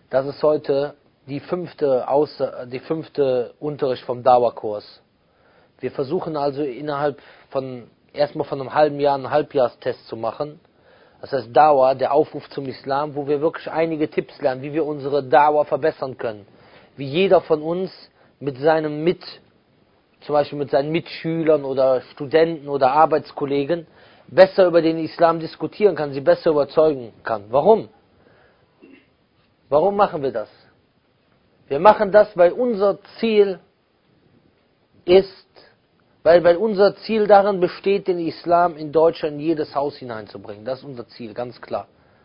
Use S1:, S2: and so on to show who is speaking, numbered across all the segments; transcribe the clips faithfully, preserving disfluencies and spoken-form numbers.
S1: Das ist heute die fünfte, Außer, die fünfte Unterricht vom Dawa-Kurs. Wir versuchen also innerhalb von, erstmal von einem halben Jahr einen Halbjahrstest zu machen. Das heißt Dawa, der Aufruf zum Islam, wo wir wirklich einige Tipps lernen, wie wir unsere Dawa verbessern können. Wie jeder von uns mit seinem Mit, zum Beispiel mit seinen Mitschülern oder Studenten oder Arbeitskollegen besser über den Islam diskutieren kann, sie besser überzeugen kann. Warum? Warum machen wir das? Wir machen das, weil unser Ziel ist, weil, weil unser Ziel darin besteht, den Islam in Deutschland in jedes Haus hineinzubringen. Das ist unser Ziel, ganz klar.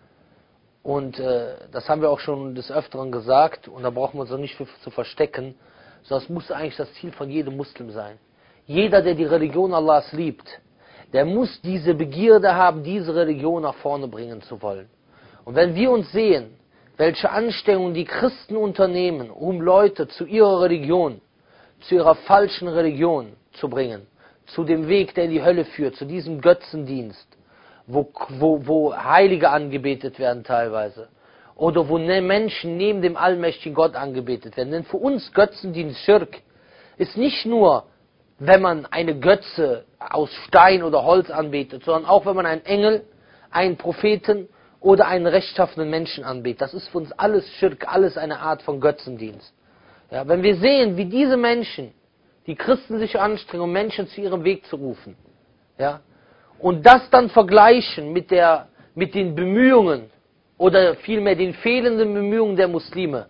S1: Und äh, das haben wir auch schon des Öfteren gesagt, und da brauchen wir uns auch nicht für zu verstecken, sondern es muss eigentlich das Ziel von jedem Muslim sein. Jeder, der die Religion Allahs liebt, der muss diese Begierde haben, diese Religion nach vorne bringen zu wollen. Und wenn wir uns sehen, welche Anstrengungen die Christen unternehmen, um Leute zu ihrer Religion, zu ihrer falschen Religion zu bringen, zu dem Weg, der in die Hölle führt, zu diesem Götzendienst, wo, wo, wo Heilige angebetet werden teilweise, oder wo Menschen neben dem allmächtigen Gott angebetet werden. Denn für uns Götzendienst, Schirk, ist nicht nur, wenn man eine Götze aus Stein oder Holz anbetet, sondern auch, wenn man einen Engel, einen Propheten oder einen rechtschaffenen Menschen anbetet. Das ist für uns alles Schirk, alles eine Art von Götzendienst. Ja, wenn wir sehen, wie diese Menschen, die Christen sich anstrengen, um Menschen zu ihrem Weg zu rufen, ja, und das dann vergleichen mit, der, mit den Bemühungen oder vielmehr den fehlenden Bemühungen der Muslime,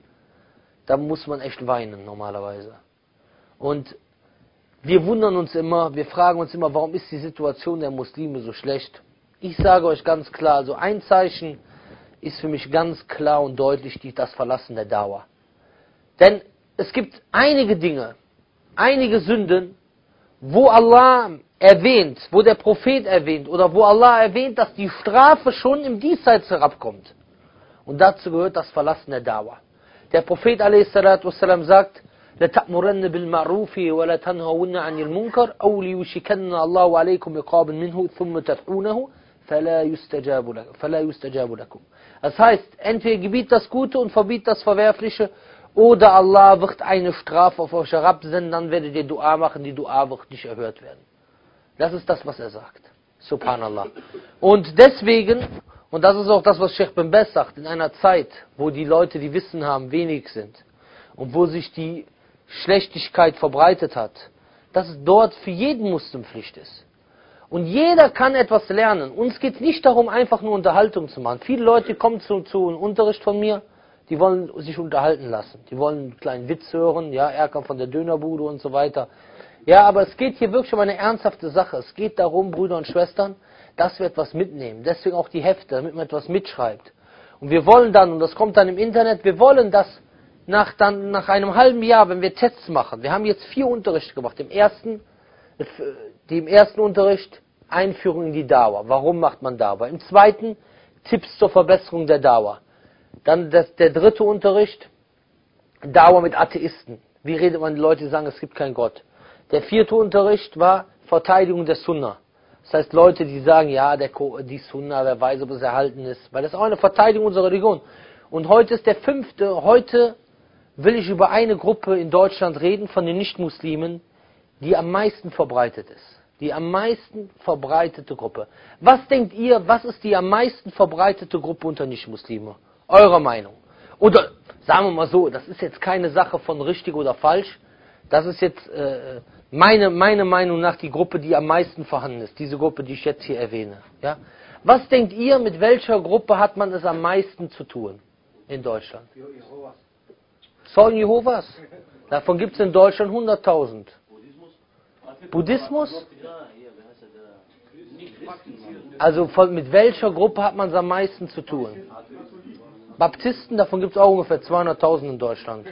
S1: da muss man echt weinen normalerweise. Und wir wundern uns immer, wir fragen uns immer, warum ist die Situation der Muslime so schlecht? Ich sage euch ganz klar, also ein Zeichen ist für mich ganz klar und deutlich die, das Verlassen der Dauer. Denn es gibt einige Dinge, einige Sünden, wo Allah erwähnt, wo der Prophet erwähnt oder wo Allah erwähnt, dass die Strafe schon im Diesseits herabkommt. Und dazu gehört das Verlassen der Dauer. Der Prophet a s. sagt, لَتَأْمُرَنَّ بِالْمَعْرُوفِ وَلَا تَنْهَوُنَّ عَنِ الْمُنْكَرِ أَوْ لِيُشِكَنَّ اللَّهُ عَلَيْكُمْ عِقَابًا مِنْهُ ثُمَّ تَدْعُونَهُ فَلَا يُسْتَجَابُ لَكُمْ. Das heißt, entweder gebiet das Gute und verbiet das Verwerfliche, oder Allah wird eine Strafe auf euch herabsenden, dann werdet ihr Dua machen, die Dua wird nicht erhört werden. Das ist das, was er sagt. Subhanallah. Und deswegen, und das ist auch das, was Sheikh bin Baz sagt, in einer Zeit, wo die Leute, die Wissen haben, wenig sind und wo sich die Schlechtigkeit verbreitet hat, dass es dort für jeden Muslim Pflicht ist. Und jeder kann etwas lernen. Uns geht es nicht darum, einfach nur Unterhaltung zu machen. Viele Leute kommen zu, zu einem Unterricht von mir, die wollen sich unterhalten lassen. Die wollen einen kleinen Witz hören, ja, er kommt von der Dönerbude und so weiter. Ja, aber es geht hier wirklich um eine ernsthafte Sache. Es geht darum, Brüder und Schwestern, dass wir etwas mitnehmen. Deswegen auch die Hefte, damit man etwas mitschreibt. Und wir wollen dann, und das kommt dann im Internet, wir wollen das nach, dann, nach einem halben Jahr, wenn wir Tests machen. Wir haben jetzt vier Unterrichte gemacht. Im ersten, im ersten Unterricht Einführung in die Dauer. Warum macht man Dauer? Im zweiten Tipps zur Verbesserung der Dauer. Dann das, der dritte Unterricht, Dauer mit Atheisten. Wie redet man, die Leute, die sagen, es gibt keinen Gott. Der vierte Unterricht war Verteidigung der Sunna. Das heißt, Leute, die sagen, ja, der, die Sunna, wer weiß, ob es erhalten ist. Weil das ist auch eine Verteidigung unserer Religion. Und heute ist der fünfte, heute will ich über eine Gruppe in Deutschland reden, von den Nichtmuslimen, die am meisten verbreitet ist. Die am meisten verbreitete Gruppe. Was denkt ihr, was ist die am meisten verbreitete Gruppe unter Nichtmuslimen? Eurer Meinung. Oder, sagen wir mal so, das ist jetzt keine Sache von richtig oder falsch. Das ist jetzt äh, meine, meine Meinung nach die Gruppe, die am meisten vorhanden ist. Diese Gruppe, die ich jetzt hier erwähne. Ja? Was denkt ihr, mit welcher Gruppe hat man es am meisten zu tun in Deutschland? Zeugen Jehovas. Davon gibt es in Deutschland hunderttausend. Buddhismus? Also von, mit welcher Gruppe hat man es am meisten zu tun? Baptisten, davon gibt es auch ungefähr zweihunderttausend in Deutschland.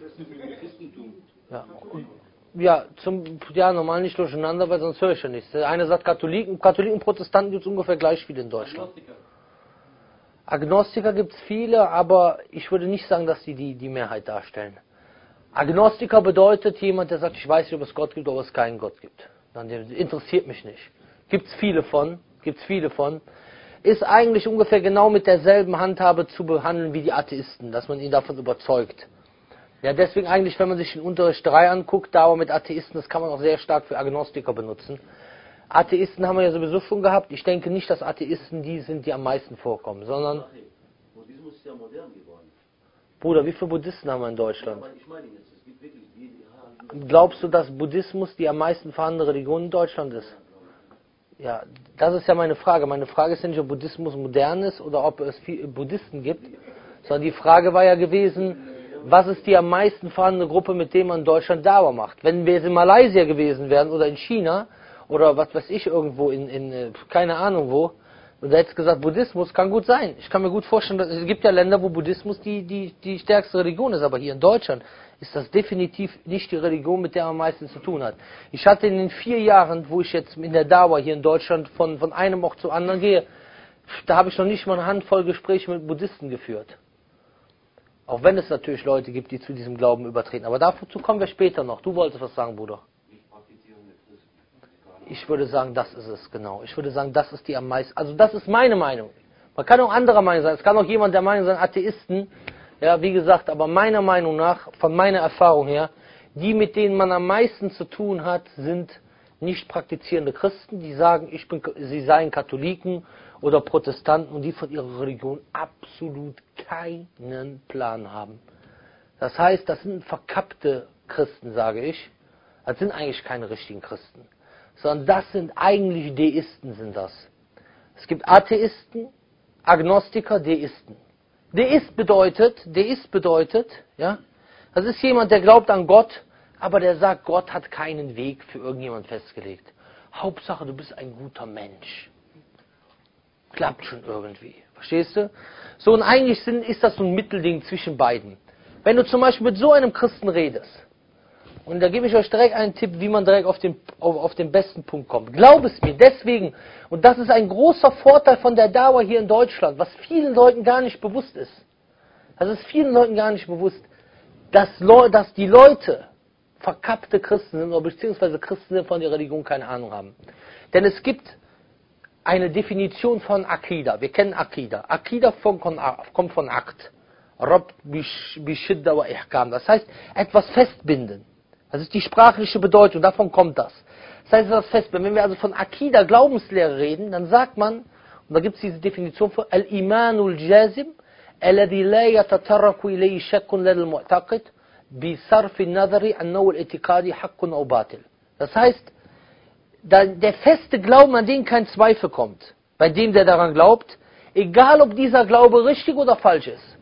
S1: Ja, ja, zum, ja, normal nicht durcheinander, weil sonst höre ich ja nichts. Der eine sagt Katholiken, Katholiken und Protestanten gibt es ungefähr gleich viel in Deutschland. Agnostiker gibt es viele, aber ich würde nicht sagen, dass sie die, die Mehrheit darstellen. Agnostiker bedeutet jemand, der sagt, ich weiß nicht, ob es Gott gibt, oder ob es keinen Gott gibt. Dann interessiert mich nicht. Gibt es viele von, gibt es viele von. ist eigentlich ungefähr genau mit derselben Handhabe zu behandeln wie die Atheisten, dass man ihn davon überzeugt. Ja, deswegen eigentlich, wenn man sich den Unterricht drei anguckt, Dauer mit Atheisten, das kann man auch sehr stark für Agnostiker benutzen. Atheisten haben wir ja sowieso schon gehabt. Ich denke nicht, dass Atheisten die sind, die am meisten vorkommen, sondern...
S2: Buddhismus ist ja modern geworden.
S1: Bruder, wie viele Buddhisten haben wir in Deutschland?
S2: Ja, aber ich meine jetzt, es gibt wirklich die, die haben...
S1: Glaubst du, dass Buddhismus die am meisten vorhandene Religion in Deutschland ist? Ja, das ist ja meine Frage. Meine Frage ist ja nicht, ob Buddhismus modern ist oder ob es viele Buddhisten gibt, sondern die Frage war ja gewesen, was ist die am meisten vorhandene Gruppe, mit der man in Deutschland Dauer macht? Wenn wir jetzt in Malaysia gewesen wären oder in China oder was weiß ich irgendwo in, in keine Ahnung wo, und da hätte es gesagt, Buddhismus kann gut sein. Ich kann mir gut vorstellen, dass, es gibt ja Länder, wo Buddhismus die, die, die stärkste Religion ist, aber hier in Deutschland ist das definitiv nicht die Religion, mit der man am meisten zu tun hat. Ich hatte in den vier Jahren, wo ich jetzt in der Dauer hier in Deutschland von, von einem Ort zu anderen gehe, da habe ich noch nicht mal eine Handvoll Gespräche mit Buddhisten geführt. Auch wenn es natürlich Leute gibt, die zu diesem Glauben übertreten. Aber dazu kommen wir später noch. Du wolltest was sagen, Bruder. Ich würde sagen, das ist es, genau. Ich würde sagen, das ist die am meisten... Also das ist meine Meinung. Man kann auch anderer Meinung sein. Es kann auch jemand der Meinung sein, Atheisten... Ja, wie gesagt, aber meiner Meinung nach, von meiner Erfahrung her, die, mit denen man am meisten zu tun hat, sind nicht praktizierende Christen, die sagen, ich bin, sie seien Katholiken oder Protestanten und die von ihrer Religion absolut keinen Plan haben. Das heißt, das sind verkappte Christen, sage ich. Das sind eigentlich keine richtigen Christen, sondern das sind eigentlich Deisten, sind das. Es gibt Atheisten, Agnostiker, Deisten. Deist bedeutet, Deist bedeutet, ja, das ist jemand, der glaubt an Gott, aber der sagt, Gott hat keinen Weg für irgendjemand festgelegt. Hauptsache, du bist ein guter Mensch. Klappt schon irgendwie. Verstehst du? So, und eigentlich sind, ist das so ein Mittelding zwischen beiden. Wenn du zum Beispiel mit so einem Christen redest, und da gebe ich euch direkt einen Tipp, wie man direkt auf den, auf, auf den besten Punkt kommt. Glaub es mir, deswegen, und das ist ein großer Vorteil von der Dauer hier in Deutschland, was vielen Leuten gar nicht bewusst ist. Das ist vielen Leuten gar nicht bewusst, dass, dass die Leute verkappte Christen sind, oder beziehungsweise Christen sind, von der Religion keine Ahnung haben. Denn es gibt eine Definition von Akida. Wir kennen Akida. Akida kommt von Akt. Rabb bishidda wa ihkam. Das heißt, etwas festbinden. Das ist die sprachliche Bedeutung, davon kommt das. Das heißt, das festbinden. Wenn wir also von Akida, Glaubenslehre reden, dann sagt man, und da gibt es diese Definition von Al-Imanul Jazim, alladhi la yatatarraku ilayhi shakkun lil mu'taqid bi sarfi nadhari annahu al-i'tiqadi haqqun aw batil. Das heißt, der feste Glauben, an den kein Zweifel kommt, bei dem, der daran glaubt, egal ob dieser Glaube richtig oder falsch ist.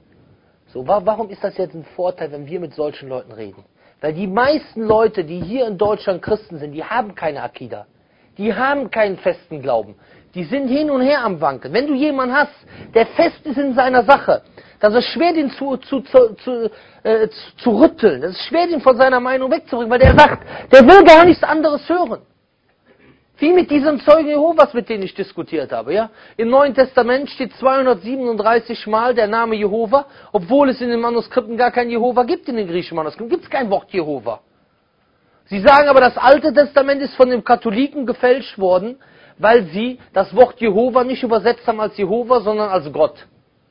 S1: So, warum ist das jetzt ein Vorteil, wenn wir mit solchen Leuten reden? Weil die meisten Leute, die hier in Deutschland Christen sind, die haben keine Akida. Die haben keinen festen Glauben. Die sind hin und her am Wanken. Wenn du jemanden hast, der fest ist in seiner Sache, dann ist es schwer, den zu, zu, zu, zu, äh, zu, zu rütteln. Es ist schwer, den von seiner Meinung wegzubringen, weil der sagt, der will gar nichts anderes hören. Wie mit diesem Zeugen Jehovas, mit dem ich diskutiert habe. Ja? Im Neuen Testament steht zweihundertsiebenunddreißig Mal der Name Jehova, obwohl es in den Manuskripten gar kein Jehova gibt, in den griechischen Manuskripten gibt es kein Wort Jehova. Sie sagen aber, das Alte Testament ist von den Katholiken gefälscht worden, weil sie das Wort Jehova nicht übersetzt haben als Jehova, sondern als Gott.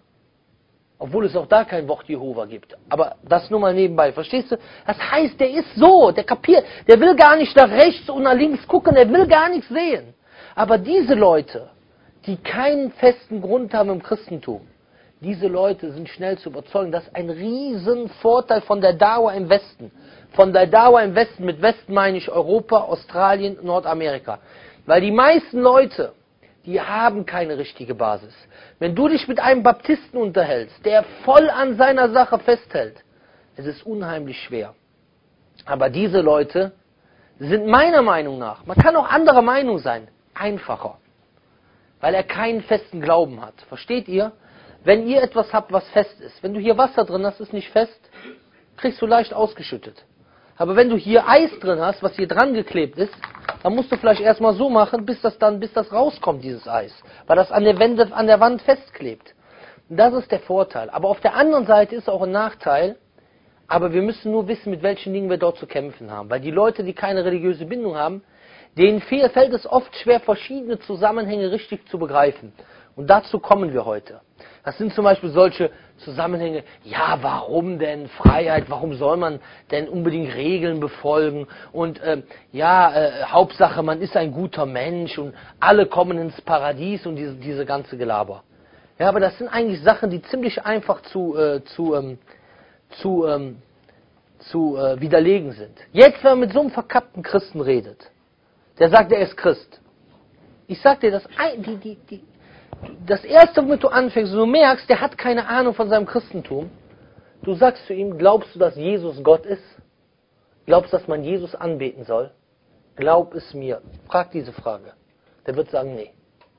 S1: Obwohl es auch da kein Wort Jehova gibt. Aber das nur mal nebenbei, verstehst du? Das heißt, der ist so, der kapiert, der will gar nicht nach rechts und nach links gucken, der will gar nichts sehen. Aber diese Leute, die keinen festen Grund haben im Christentum, diese Leute sind schnell zu überzeugen. Das ist ein riesen Vorteil von der Dauer im Westen. Von der Dauer im Westen, mit Westen meine ich Europa, Australien, Nordamerika. Weil die meisten Leute, die haben keine richtige Basis. Wenn du dich mit einem Baptisten unterhältst, der voll an seiner Sache festhält, es ist unheimlich schwer. Aber diese Leute sind meiner Meinung nach, man kann auch anderer Meinung sein, einfacher. Weil er keinen festen Glauben hat. Versteht ihr? Wenn ihr etwas habt, was fest ist, wenn du hier Wasser drin hast, ist nicht fest, kriegst du leicht ausgeschüttet. Aber wenn du hier Eis drin hast, was hier dran geklebt ist, dann musst du vielleicht erstmal so machen, bis das dann, bis das rauskommt, dieses Eis. Weil das an der, Wände, an der Wand festklebt. Und das ist der Vorteil. Aber auf der anderen Seite ist auch ein Nachteil, aber wir müssen nur wissen, mit welchen Dingen wir dort zu kämpfen haben. Weil die Leute, die keine religiöse Bindung haben, denen fällt es oft schwer, verschiedene Zusammenhänge richtig zu begreifen. Und dazu kommen wir heute. Das sind zum Beispiel solche Zusammenhänge, ja, warum denn Freiheit, warum soll man denn unbedingt Regeln befolgen und äh, ja, äh, Hauptsache man ist ein guter Mensch und alle kommen ins Paradies und diese, diese ganze Gelaber. Ja, aber das sind eigentlich Sachen, die ziemlich einfach zu, äh, zu, ähm, zu, ähm, zu äh, widerlegen sind. Jetzt, wenn man mit so einem verkappten Christen redet, der sagt, er ist Christ. Ich sag dir, das, die, die, die, das Erste, womit du anfängst, du merkst, der hat keine Ahnung von seinem Christentum. Du sagst zu ihm, glaubst du, dass Jesus Gott ist? Glaubst du, dass man Jesus anbeten soll? Glaub es mir. Frag diese Frage. Der wird sagen, nee.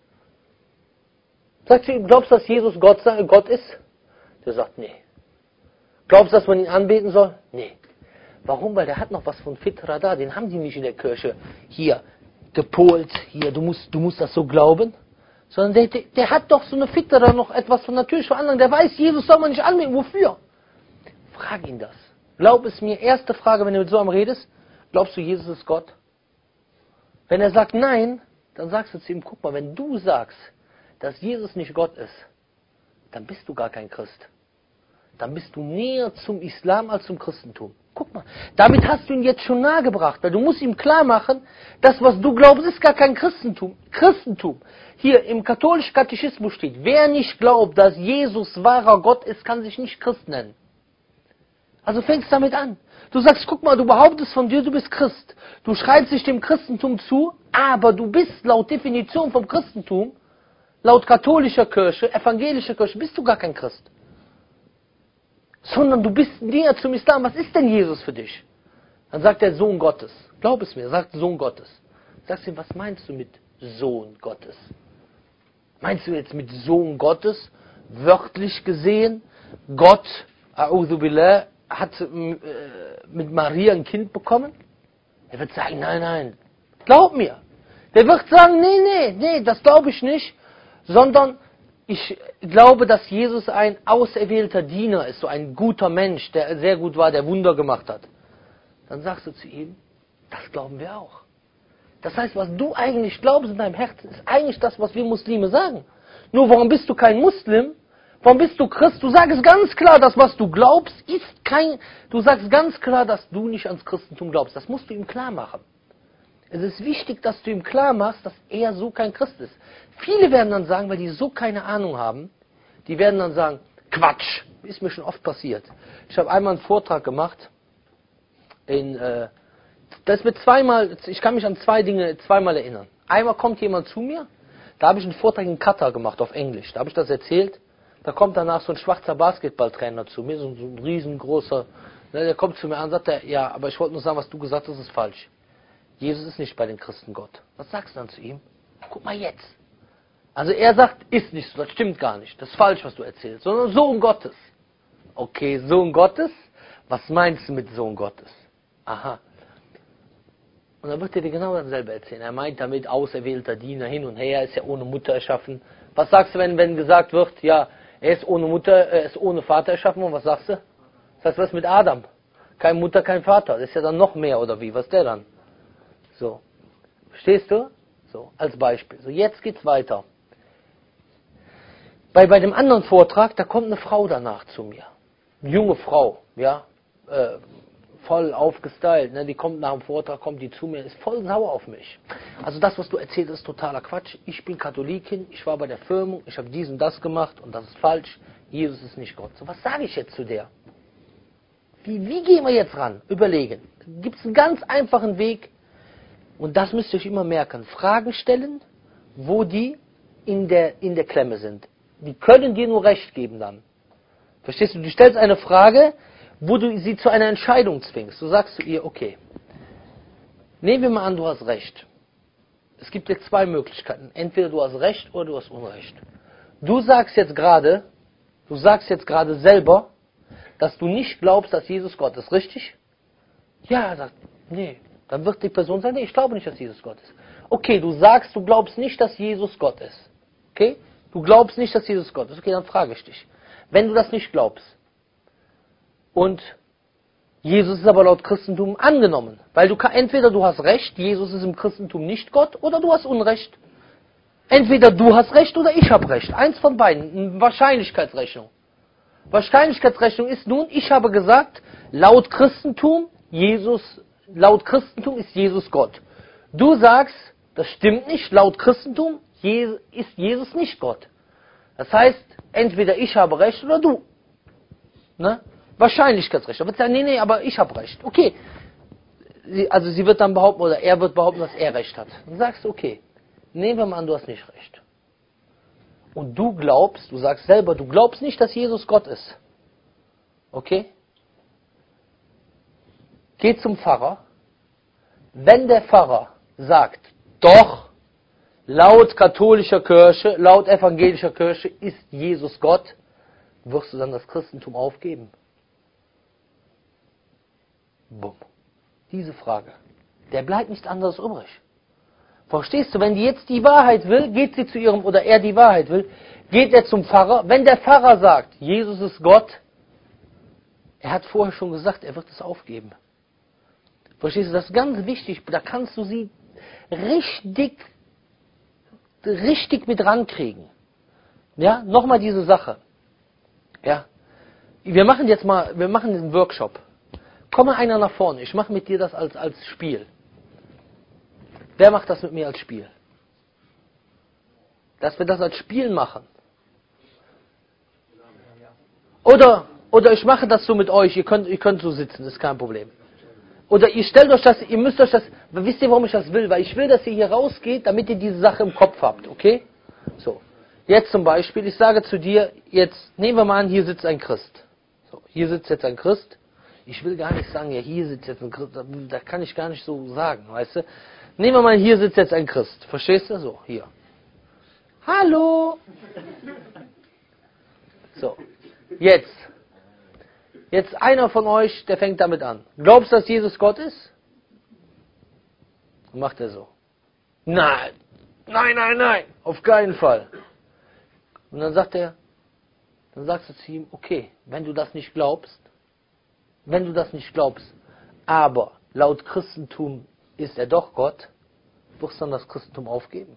S1: Sag zu ihm, glaubst du, dass Jesus Gott, Gott ist? Der sagt, nee. Glaubst du, dass man ihn anbeten soll? Nee. Warum? Weil der hat noch was von Fitra da. Den haben die nicht in der Kirche hier gepolt. Hier, du musst, du musst das so glauben. Sondern der, der, der hat doch so eine Fitra noch etwas von natürlich von anderen. Der weiß, Jesus soll man nicht anbeten. Wofür? Frag ihn das. Glaub es mir. Erste Frage, wenn du mit so einem redest. Glaubst du, Jesus ist Gott? Wenn er sagt nein, dann sagst du zu ihm, guck mal, wenn du sagst, dass Jesus nicht Gott ist, dann bist du gar kein Christ. Dann bist du näher zum Islam als zum Christentum. Guck mal, damit hast du ihn jetzt schon nahegebracht, weil du musst ihm klar machen, das, was du glaubst, ist gar kein Christentum. Christentum. Hier im katholischen Katechismus steht, wer nicht glaubt, dass Jesus wahrer Gott ist, kann sich nicht Christ nennen. Also fängst damit an. Du sagst, guck mal, du behauptest von dir, du bist Christ. Du schreibst dich dem Christentum zu, aber du bist laut Definition vom Christentum, laut katholischer Kirche, evangelischer Kirche, bist du gar kein Christ. Sondern du bist näher zum Islam. Was ist denn Jesus für dich? Dann sagt er Sohn Gottes. Glaub es mir, er sagt Sohn Gottes. Sagst du ihm, was meinst du mit Sohn Gottes? Meinst du jetzt mit Sohn Gottes, wörtlich gesehen, Gott, a'udhu billah, hat äh, mit Maria ein Kind bekommen? Er wird sagen, nein, nein, glaub mir. Der wird sagen, nee, nee, nee, das glaube ich nicht, sondern ich glaube, dass Jesus ein auserwählter Diener ist, so ein guter Mensch, der sehr gut war, der Wunder gemacht hat. Dann sagst du zu ihm, das glauben wir auch. Das heißt, was du eigentlich glaubst in deinem Herzen, ist eigentlich das, was wir Muslime sagen. Nur warum bist du kein Muslim? Warum bist du Christ? Du sagst ganz klar, das, was du glaubst, ist kein... Du sagst ganz klar, dass du nicht ans Christentum glaubst. Das musst du ihm klar machen. Es ist wichtig, dass du ihm klar machst, dass er so kein Christ ist. Viele werden dann sagen, weil die so keine Ahnung haben, die werden dann sagen, Quatsch, ist mir schon oft passiert. Ich habe einmal einen Vortrag gemacht, in, äh, das ist mir zweimal, ich kann mich an zwei Dinge zweimal erinnern. Einmal kommt jemand zu mir, da habe ich einen Vortrag in Katar gemacht, auf Englisch, da habe ich das erzählt, da kommt danach so ein schwarzer Basketballtrainer zu mir, so, so ein riesengroßer, ne, der kommt zu mir an und sagt, er, ja, aber ich wollte nur sagen, was du gesagt hast, ist falsch. Jesus ist nicht bei den Christen Gott. Was sagst du dann zu ihm? Guck mal jetzt. Also er sagt, ist nicht so, das stimmt gar nicht. Das ist falsch, was du erzählst. Sondern Sohn Gottes. Okay, Sohn Gottes? Was meinst du mit Sohn Gottes? Aha. Und dann wird er dir genau dasselbe erzählen. Er meint damit auserwählter Diener hin und her, ist ja ohne Mutter erschaffen. Was sagst du, wenn, wenn gesagt wird, ja, er ist ohne Mutter, er ist ohne Vater erschaffen worden? Was sagst du? Das heißt, was mit Adam? Kein Mutter, kein Vater. Das ist ja dann noch mehr, oder wie? Was ist der dann? So. Verstehst du? So, als Beispiel. So, jetzt geht's weiter. Bei, bei dem anderen Vortrag, da kommt eine Frau danach zu mir. Eine junge Frau, ja, äh, voll aufgestylt, ne, die kommt nach dem Vortrag, kommt die zu mir, ist voll sauer auf mich. Also das, was du erzählst, ist totaler Quatsch. Ich bin Katholikin, ich war bei der Firmung, ich habe dies und das gemacht und das ist falsch. Jesus ist nicht Gott. So, was sage ich jetzt zu der? Wie, wie gehen wir jetzt ran? Überlegen. Gibt es einen ganz einfachen Weg, und das müsst ihr euch immer merken. Fragen stellen, wo die in der, in der Klemme sind. Die können dir nur Recht geben dann. Verstehst du? Du stellst eine Frage, wo du sie zu einer Entscheidung zwingst. Du sagst zu ihr, okay, nehmen wir mal an, du hast Recht. Es gibt jetzt zwei Möglichkeiten. Entweder du hast Recht oder du hast Unrecht. Du sagst jetzt gerade, du sagst jetzt gerade selber, dass du nicht glaubst, dass Jesus Gott ist, richtig? Ja, er sagt, nee. Dann wird die Person sagen, nee, ich glaube nicht, dass Jesus Gott ist. Okay, du sagst, du glaubst nicht, dass Jesus Gott ist. Okay? Du glaubst nicht, dass Jesus Gott ist. Okay, dann frage ich dich. Wenn du das nicht glaubst und Jesus ist aber laut Christentum angenommen, weil du kann, entweder du hast Recht, Jesus ist im Christentum nicht Gott, oder du hast Unrecht. Entweder du hast recht oder ich habe recht. Eins von beiden. Eine Wahrscheinlichkeitsrechnung. Wahrscheinlichkeitsrechnung ist nun, ich habe gesagt, laut Christentum, Jesus, laut Christentum ist Jesus Gott. Du sagst, das stimmt nicht, laut Christentum ist Jesus nicht Gott. Das heißt, entweder ich habe recht oder du. Ne? Wahrscheinlichkeitsrechnung. Aber nee, nee, aber ich habe recht. Okay. Sie, also sie wird dann behaupten, oder er wird behaupten, dass er recht hat. Dann sagst du, okay, nehmen wir mal an, du hast nicht recht. Und du glaubst, du sagst selber, du glaubst nicht, dass Jesus Gott ist. Okay? Geh zum Pfarrer. Wenn der Pfarrer sagt, doch, laut katholischer Kirche, laut evangelischer Kirche ist Jesus Gott, wirst du dann das Christentum aufgeben? Bumm. Diese Frage. Der bleibt nichts anderes übrig. Verstehst du, wenn die jetzt die Wahrheit will, geht sie zu ihrem, oder er die Wahrheit will, geht er zum Pfarrer. Wenn der Pfarrer sagt, Jesus ist Gott, er hat vorher schon gesagt, er wird es aufgeben. Verstehst du, das ist ganz wichtig, da kannst du sie richtig, richtig mit rankriegen. Ja, nochmal diese Sache. Ja, wir machen jetzt mal, wir machen einen Workshop. Komm mal einer nach vorne, ich mache mit dir das als, als Spiel. Wer macht das mit mir als Spiel? Dass wir das als Spiel machen. Oder, oder ich mache das so mit euch, ihr könnt, ihr könnt so sitzen, ist kein Problem. Oder ihr stellt euch das, ihr müsst euch das, wisst ihr, warum ich das will? Weil ich will, dass ihr hier rausgeht, damit ihr diese Sache im Kopf habt, okay? So. Jetzt zum Beispiel, ich sage zu dir, jetzt, nehmen wir mal an, hier sitzt ein Christ. So, hier sitzt jetzt ein Christ. Ich will gar nicht sagen, ja, hier sitzt jetzt ein Christ, da kann ich gar nicht so sagen, weißt du? Nehmen wir mal, hier sitzt jetzt ein Christ. Verstehst du? So, hier. Hallo! So, jetzt. Jetzt einer von euch, der fängt damit an. Glaubst du, dass Jesus Gott ist? Und macht er so. Nein, nein, nein, nein, auf keinen Fall. Und dann sagt er, dann sagst du zu ihm, okay, wenn du das nicht glaubst, wenn du das nicht glaubst, aber laut Christentum ist er doch Gott, wirst du dann das Christentum aufgeben?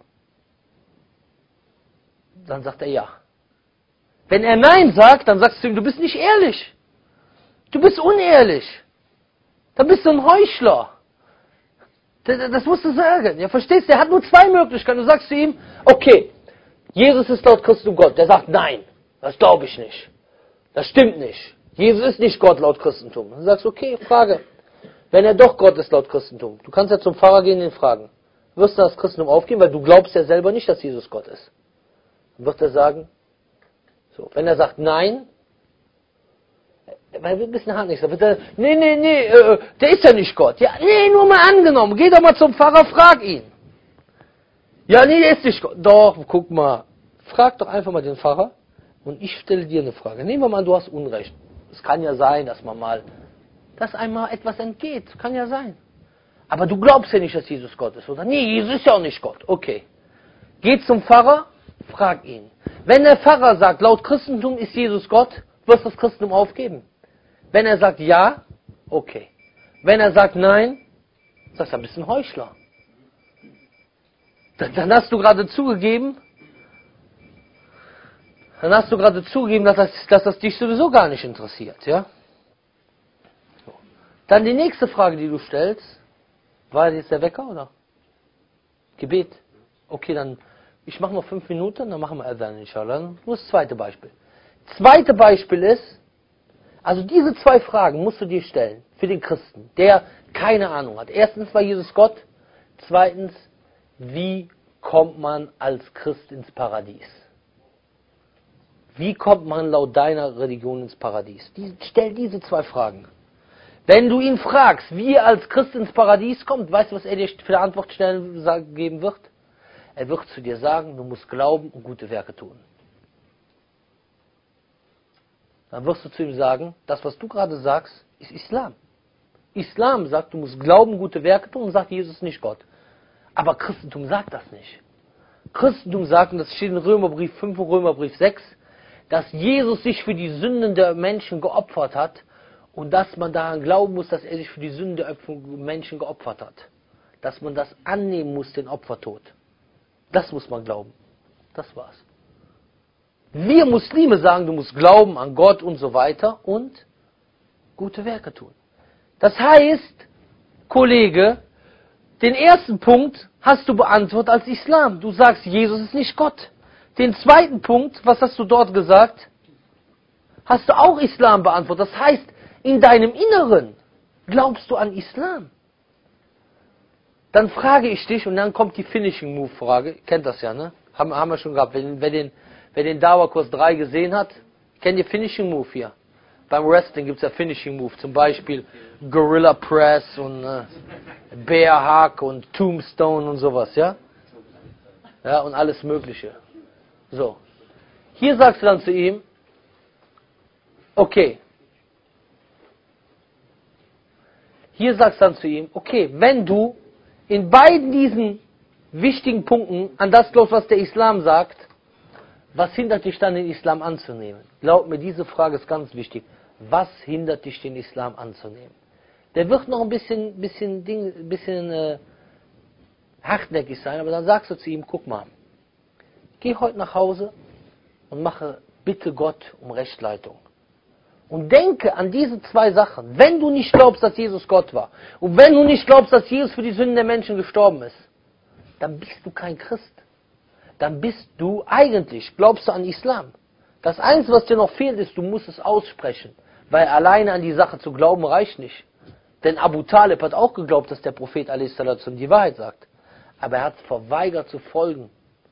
S1: Dann sagt er ja. Wenn er Nein sagt, dann sagst du ihm, du bist nicht ehrlich. Du bist unehrlich. Dann bist du ein Heuchler. Das, das musst du sagen. Ja, verstehst du? Er hat nur zwei Möglichkeiten. Du sagst zu ihm, okay, Jesus ist laut Christentum Gott. Der sagt, nein, das glaube ich nicht. Das stimmt nicht. Jesus ist nicht Gott laut Christentum. Dann sagst du, okay, Frage. Wenn er doch Gott ist laut Christentum, du kannst ja zum Pfarrer gehen und ihn fragen, wirst du das Christentum aufgeben, weil du glaubst ja selber nicht, dass Jesus Gott ist. Dann wird er sagen, so, wenn er sagt nein, weil er ein bisschen hartnäckig ist, wird er, nee, nee, nee, äh, der ist ja nicht Gott. Ja, nee, nur mal angenommen, geh doch mal zum Pfarrer, frag ihn. Ja, nee, der ist nicht Gott. Doch, guck mal, frag doch einfach mal den Pfarrer und ich stelle dir eine Frage. Nehmen wir mal an, du hast Unrecht. Es kann ja sein, dass man mal, dass einmal etwas entgeht. Kann ja sein. Aber du glaubst ja nicht, dass Jesus Gott ist, oder? Nee, Jesus ist ja auch nicht Gott. Okay. Geh zum Pfarrer, frag ihn. Wenn der Pfarrer sagt, laut Christentum ist Jesus Gott, wirst du das Christentum aufgeben. Wenn er sagt ja, okay. Wenn er sagt nein, sagst du, ein bisschen Heuchler. Dann, dann hast du gerade zugegeben, dann hast du gerade zugegeben, dass das, dass das dich sowieso gar nicht interessiert, ja? So. Dann die nächste Frage, die du stellst, war jetzt der Wecker, oder? Gebet. Okay, dann, ich mache noch fünf Minuten, dann machen wir Adhan, inshallah. Nur das zweite Beispiel. Zweite Beispiel ist, also diese zwei Fragen musst du dir stellen, für den Christen, der keine Ahnung hat. Erstens, war Jesus Gott? Zweitens, wie kommt man als Christ ins Paradies? Wie kommt man laut deiner Religion ins Paradies? Die, stell diese zwei Fragen. Wenn du ihn fragst, wie er als Christ ins Paradies kommt, weißt du, was er dir für eine Antwort stellen, geben wird? Er wird zu dir sagen, du musst glauben und gute Werke tun. Dann wirst du zu ihm sagen, das, was du gerade sagst, ist Islam. Islam sagt, du musst glauben, gute Werke tun und sagt, Jesus ist nicht Gott. Aber Christentum sagt das nicht. Christentum sagt, und das steht in Römerbrief fünf und Römerbrief sechs, dass Jesus sich für die Sünden der Menschen geopfert hat und dass man daran glauben muss, dass er sich für die Sünden der Menschen geopfert hat. Dass man das annehmen muss, den Opfertod. Das muss man glauben. Das war's. Wir Muslime sagen, du musst glauben an Gott und so weiter und gute Werke tun. Das heißt, Kollege, den ersten Punkt hast du beantwortet als Islam. Du sagst, Jesus ist nicht Gott. Den zweiten Punkt, was hast du dort gesagt? Hast du auch Islam beantwortet. Das heißt, in deinem Inneren glaubst du an Islam. Dann frage ich dich, und dann kommt die Finishing Move Frage. Kennt das ja, ne? Haben, haben wir schon gehabt. Wer, wer den, wer den Dawa-Kurs drei gesehen hat, kennt ihr Finishing Move hier? Beim Wrestling gibt es ja Finishing Move. Zum Beispiel Gorilla Press und äh, Bear Hug und Tombstone und sowas, ja? Ja, und alles Mögliche. So. Hier sagst du dann zu ihm, okay. Hier sagst du dann zu ihm, okay, wenn du in beiden diesen wichtigen Punkten an das glaubst, was der Islam sagt, was hindert dich dann, den Islam anzunehmen? Glaub mir, diese Frage ist ganz wichtig. Was hindert dich, den Islam anzunehmen? Der wird noch ein bisschen, bisschen, Ding, bisschen äh, hartnäckig sein, aber dann sagst du zu ihm, guck mal, geh heute nach Hause und mache bitte Gott um Rechtleitung. Und denke an diese zwei Sachen. Wenn du nicht glaubst, dass Jesus Gott war, und wenn du nicht glaubst, dass Jesus für die Sünden der Menschen gestorben ist, dann bist du kein Christ. Dann bist du eigentlich, glaubst du an Islam. Das Einzige, was dir noch fehlt, ist, du musst es aussprechen. Weil alleine an die Sache zu glauben, reicht nicht. Denn Abu Talib hat auch geglaubt, dass der Prophet a s. die Wahrheit sagt. Aber er hat verweigert zu folgen.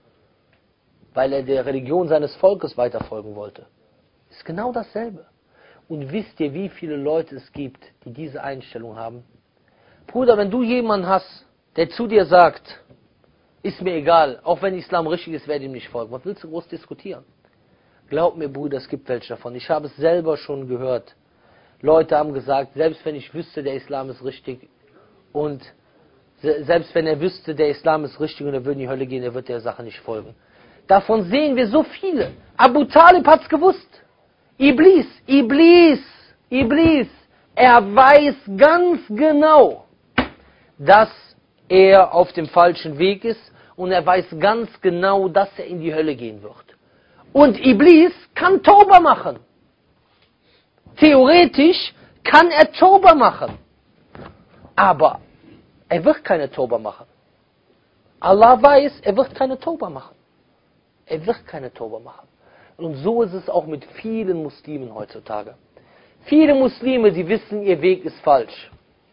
S1: Weil er der Religion seines Volkes weiterfolgen wollte. Ist genau dasselbe. Und wisst ihr, wie viele Leute es gibt, die diese Einstellung haben? Bruder, wenn du jemanden hast, der zu dir sagt, ist mir egal, auch wenn Islam richtig ist, werde ich ihm nicht folgen. Was willst du groß diskutieren? Glaub mir, Bruder, es gibt welche davon. Ich habe es selber schon gehört. Leute haben gesagt, selbst wenn ich wüsste, der Islam ist richtig, und selbst wenn er wüsste, der Islam ist richtig und er würde in die Hölle gehen, er wird der Sache nicht folgen. Davon sehen wir so viele. Abu Talib hat es gewusst. Iblis, Iblis, Iblis, er weiß ganz genau, dass er auf dem falschen Weg ist und er weiß ganz genau, dass er in die Hölle gehen wird. Und Iblis kann Tauba machen. Theoretisch kann er Tauba machen. Aber er wird keine Tauba machen. Allah weiß, er wird keine Tauba machen. Er wird keine Tauba machen. Und so ist es auch mit vielen Muslimen heutzutage. Viele Muslime, die wissen, ihr Weg ist falsch.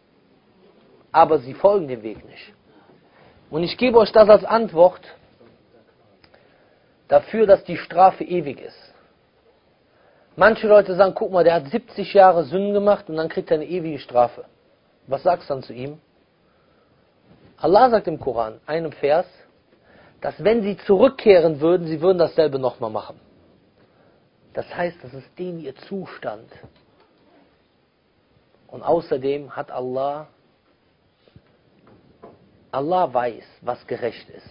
S1: Aber sie folgen dem Weg nicht. Und ich gebe euch das als Antwort dafür, dass die Strafe ewig ist. Manche Leute sagen, guck mal, der hat siebzig Jahre Sünden gemacht und dann kriegt er eine ewige Strafe. Was sagst du dann zu ihm? Allah sagt im Koran, einem Vers, dass wenn sie zurückkehren würden, sie würden dasselbe nochmal machen. Das heißt, das ist denen ihr Zustand. Und außerdem hat Allah, Allah weiß, was gerecht ist.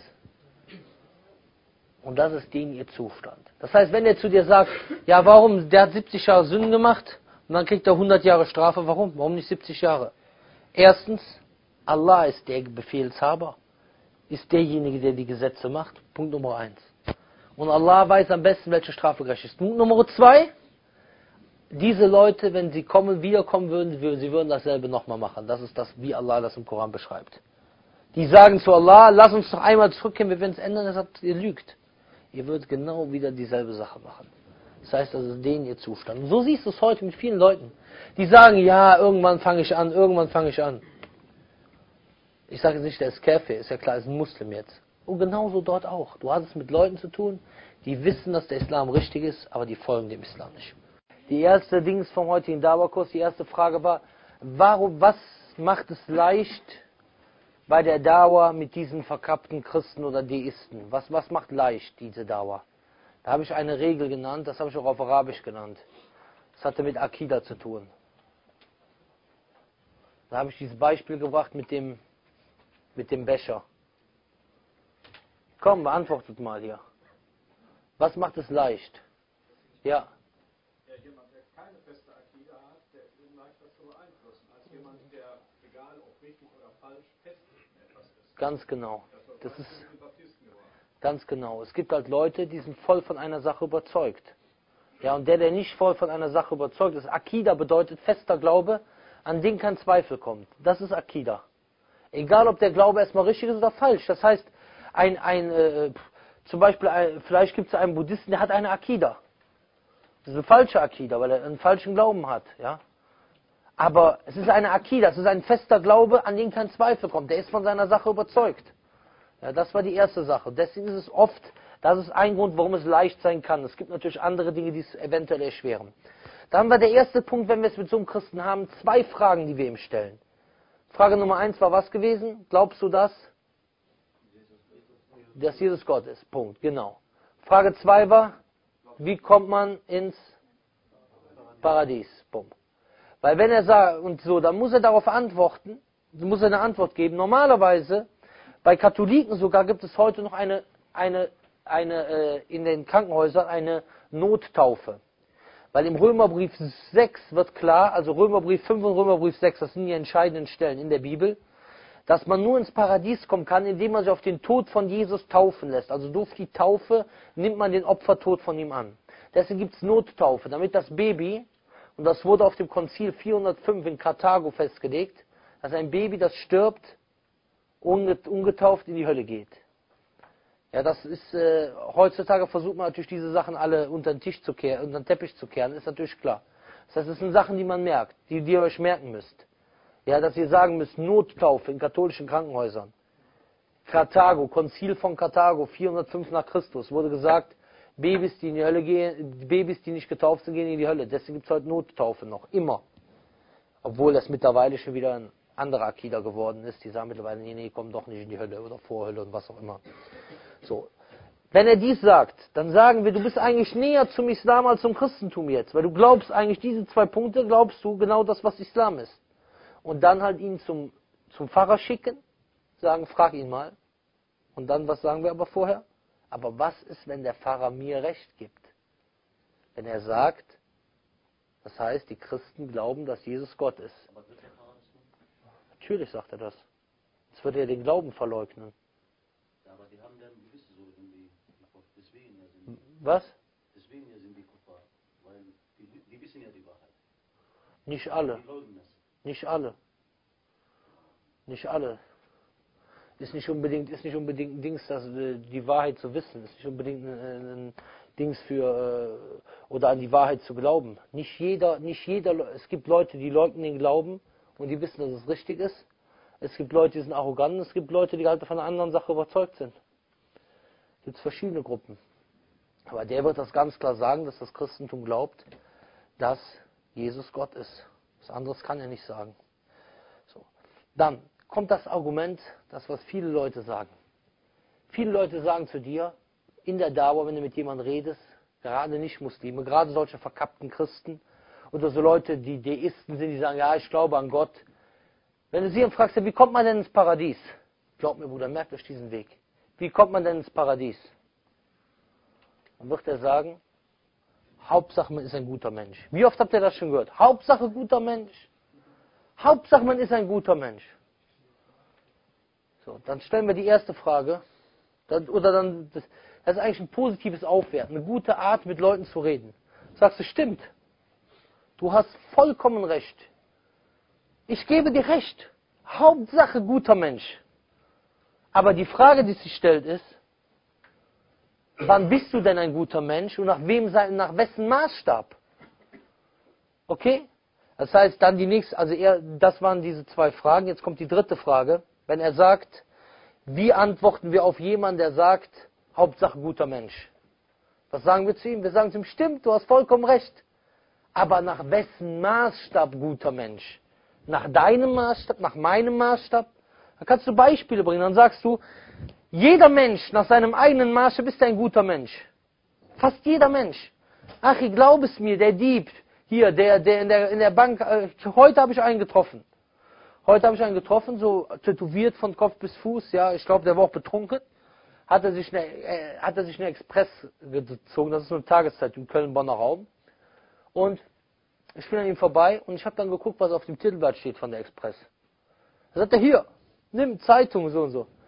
S1: Und das ist denen ihr Zustand. Das heißt, wenn er zu dir sagt, ja warum, der hat siebzig Jahre Sünden gemacht und dann kriegt er hundert Jahre Strafe, warum? Warum nicht siebzig Jahre? Erstens, Allah ist der Befehlshaber, ist derjenige, der die Gesetze macht. Punkt Nummer eins. Und Allah weiß am besten, welche Strafe gerecht ist. Punkt Nummer zwei, diese Leute, wenn sie kommen, wiederkommen würden, sie würden dasselbe nochmal machen. Das ist das, wie Allah das im Koran beschreibt. Die sagen zu Allah, lass uns doch einmal zurückkehren, wir werden es ändern, er sagt, ihr lügt. Ihr würdet genau wieder dieselbe Sache machen. Das heißt, das ist denen ihr Zustand. Und so siehst du es heute mit vielen Leuten. Die sagen, ja, irgendwann fange ich an, irgendwann fange ich an. Ich sage jetzt nicht, der ist Kafir, ist ja klar, ist ein Muslim jetzt. Und genauso dort auch. Du hast es mit Leuten zu tun, die wissen, dass der Islam richtig ist, aber die folgen dem Islam nicht. Die erste Dings vom heutigen Dawa-Kurs, die erste Frage war, warum, was macht es leicht bei der Dawa mit diesen verkappten Christen oder Deisten? Was, was macht leicht diese Dawa? Da habe ich eine Regel genannt, das habe ich auch auf Arabisch genannt. Das hatte mit Akida zu tun. Da habe ich dieses Beispiel gebracht mit dem, mit dem Becher. Komm, beantwortet mal hier. Was macht es leicht? Ja.
S3: Ja, jemand, der keine feste Akida hat, der ist eben leichter zu beeinflussen, als jemand, der, egal ob richtig oder falsch, fest in etwas ist.
S1: Ganz genau.
S3: Das
S1: ist, Ganz genau. Es gibt halt Leute, die sind voll von einer Sache überzeugt. Ja, und der, der nicht voll von einer Sache überzeugt ist, Akida bedeutet fester Glaube, an den kein Zweifel kommt. Das ist Akida. Egal, ob der Glaube erstmal richtig ist oder falsch. Das heißt, ein, ein äh, zum Beispiel, ein, vielleicht gibt es einen Buddhisten, der hat eine Akida. Das ist eine falsche Akida, weil er einen falschen Glauben hat. Ja? Aber es ist eine Akida, es ist ein fester Glaube, an den kein Zweifel kommt. Der ist von seiner Sache überzeugt. Ja, das war die erste Sache. Deswegen ist es oft, das ist ein Grund, warum es leicht sein kann. Es gibt natürlich andere Dinge, die es eventuell erschweren. Dann war der erste Punkt, wenn wir es mit so einem Christen haben, zwei Fragen, die wir ihm stellen. Frage Nummer eins war was gewesen? Glaubst du das? Dass Jesus Gott ist. Punkt. Genau. Frage zwei war, wie kommt man ins Paradies? Punkt. Weil wenn er sagt, und so, dann muss er darauf antworten, muss er eine Antwort geben. Normalerweise, bei Katholiken sogar, gibt es heute noch eine, eine, eine äh, in den Krankenhäusern eine Nottaufe. Weil im Römerbrief sechs wird klar, also Römerbrief fünf und Römerbrief sechs, das sind die entscheidenden Stellen in der Bibel, dass man nur ins Paradies kommen kann, indem man sich auf den Tod von Jesus taufen lässt. Also durch die Taufe nimmt man den Opfertod von ihm an. Deswegen gibt es Nottaufe, damit das Baby, und das wurde auf dem Konzil vierhundertfünf in Karthago festgelegt, dass ein Baby, das stirbt, ungetauft in die Hölle geht. Ja, das ist, äh, heutzutage versucht man natürlich diese Sachen alle unter den Tisch zu kehren, unter den Teppich zu kehren, ist natürlich klar. Das heißt, es sind Sachen, die man merkt, die, die ihr euch merken müsst. Ja, dass ihr sagen müsst, Nottaufe in katholischen Krankenhäusern. Karthago, Konzil von Karthago, vierhundertfünf nach Christus, wurde gesagt, Babys, die in die Hölle gehen, Babys, die nicht getauft sind, gehen in die Hölle. Deswegen gibt es heute Nottaufe noch, immer. Obwohl das mittlerweile schon wieder ein anderer Akida geworden ist, die sagen mittlerweile, nee, nee, komm doch nicht in die Hölle oder Vorhölle und was auch immer. So. Wenn er dies sagt, dann sagen wir, du bist eigentlich näher zum Islam als zum Christentum jetzt, weil du glaubst eigentlich diese zwei Punkte, glaubst du genau das, was Islam ist. Und dann halt ihn zum, zum Pfarrer schicken, sagen, frag ihn mal. Und dann, was sagen wir aber vorher? Aber was ist, wenn der Pfarrer mir Recht gibt? Wenn er sagt, das heißt, die Christen glauben, dass Jesus Gott ist.
S2: Aber wird der Pfarrer das tun?
S1: Natürlich sagt er das. Jetzt würde er den Glauben verleugnen.
S2: Ja, aber die haben dann gewisse so, sind die, deswegen ja sind die,
S1: Was?
S2: deswegen ja sind die Kuffar, weil die, die wissen ja die Wahrheit.
S1: Nicht alle.
S2: Die leugnen das.
S1: Nicht alle. Nicht alle. Ist nicht unbedingt, ist nicht unbedingt ein Dings, das, die Wahrheit zu wissen. Ist nicht unbedingt ein, ein Dings für, oder an die Wahrheit zu glauben. Nicht jeder, nicht jeder, es gibt Leute, die leugnen den Glauben und die wissen, dass es richtig ist. Es gibt Leute, die sind arrogant. Es gibt Leute, die halt von einer anderen Sache überzeugt sind. Es gibt verschiedene Gruppen. Aber der wird das ganz klar sagen, dass das Christentum glaubt, dass Jesus Gott ist. Was anderes kann er nicht sagen. So. Dann kommt das Argument, das was viele Leute sagen. Viele Leute sagen zu dir, in der Dauer, wenn du mit jemandem redest, gerade Nicht-Muslime, gerade solche verkappten Christen oder so Leute, die Deisten sind, die sagen, ja, ich glaube an Gott. Wenn du sie dann fragst, wie kommt man denn ins Paradies? Glaub mir, Bruder, merkt euch diesen Weg. Wie kommt man denn ins Paradies? Dann wird er sagen, Hauptsache man ist ein guter Mensch. Wie oft habt ihr das schon gehört? Hauptsache guter Mensch. Hauptsache man ist ein guter Mensch. So, dann stellen wir die erste Frage. Dann, oder dann, das, das ist eigentlich ein positives Aufwerten, eine gute Art, mit Leuten zu reden. Sagst du, stimmt. Du hast vollkommen recht. Ich gebe dir recht. Hauptsache guter Mensch. Aber die Frage, die sich stellt, ist, wann bist du denn ein guter Mensch und nach wem sein, nach wessen Maßstab? Okay? Das heißt, dann die nächste, also er, das waren diese zwei Fragen. Jetzt kommt die dritte Frage. Wenn er sagt, wie antworten wir auf jemanden, der sagt, Hauptsache guter Mensch? Was sagen wir zu ihm? Wir sagen zu ihm, stimmt, du hast vollkommen recht. Aber nach wessen Maßstab guter Mensch? Nach deinem Maßstab, nach meinem Maßstab? Da kannst du Beispiele bringen. Dann sagst du, jeder Mensch nach seinem eigenen Maßstab ist ein guter Mensch. Fast jeder Mensch. Ach, ich glaube es mir, der Dieb, hier, der, der in der, in der Bank, äh, heute habe ich einen getroffen. Heute habe ich einen getroffen, so tätowiert von Kopf bis Fuß, ja, ich glaube, der war auch betrunken. Hat er sich eine, äh, hat er sich eine Express gezogen, das ist eine Tageszeit im Köln-Bonner Raum. Und ich bin an ihm vorbei und ich habe dann geguckt, was auf dem Titelblatt steht von der Express. Da sagt er, hier, nimm Zeitung, so und so.